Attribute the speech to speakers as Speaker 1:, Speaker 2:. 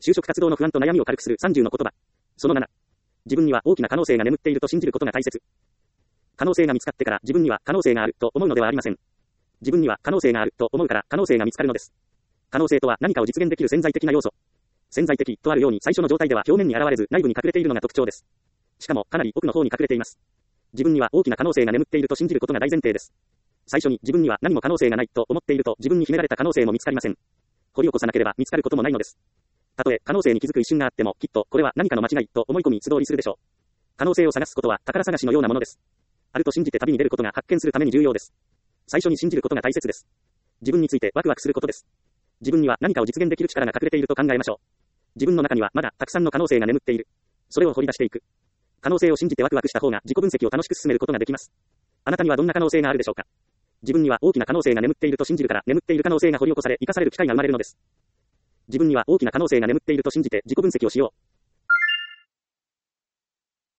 Speaker 1: 就職活動の不安と悩みを軽くする30の言葉。その7。自分には大きな可能性が眠っていると信じることが大切。可能性が見つかってから自分には可能性があると思うのではありません。自分には可能性があると思うから可能性が見つかるのです。可能性とは何かを実現できる潜在的な要素。潜在的とあるように最初の状態では表面に現れず内部に隠れているのが特徴です。しかもかなり奥の方に隠れています。自分には大きな可能性が眠っていると信じることが大前提です。最初に自分には何も可能性がないと思っていると自分に秘められた可能性も見つかりません。掘り起こさなければ見つかることもないのです。たとえ可能性に気づく一瞬があってもきっとこれは何かの間違いと思い込み素通りするでしょう。可能性を探すことは宝探しのようなものです。あると信じて旅に出ることが発見するために重要です。最初に信じることが大切です。自分についてワクワクすることです。自分には何かを実現できる力が隠れていると考えましょう。自分の中にはまだたくさんの可能性が眠っている。それを掘り出していく。可能性を信じてワクワクした方が自己分析を楽しく進めることができます。あなたにはどんな可能性があるでしょうか。自分には大きな可能性が眠っていると信じるから眠っている可能性が掘り起こされ生かされる機会が生まれるのです。自分には大きな可能性が眠っていると信じて自己分析をしよう。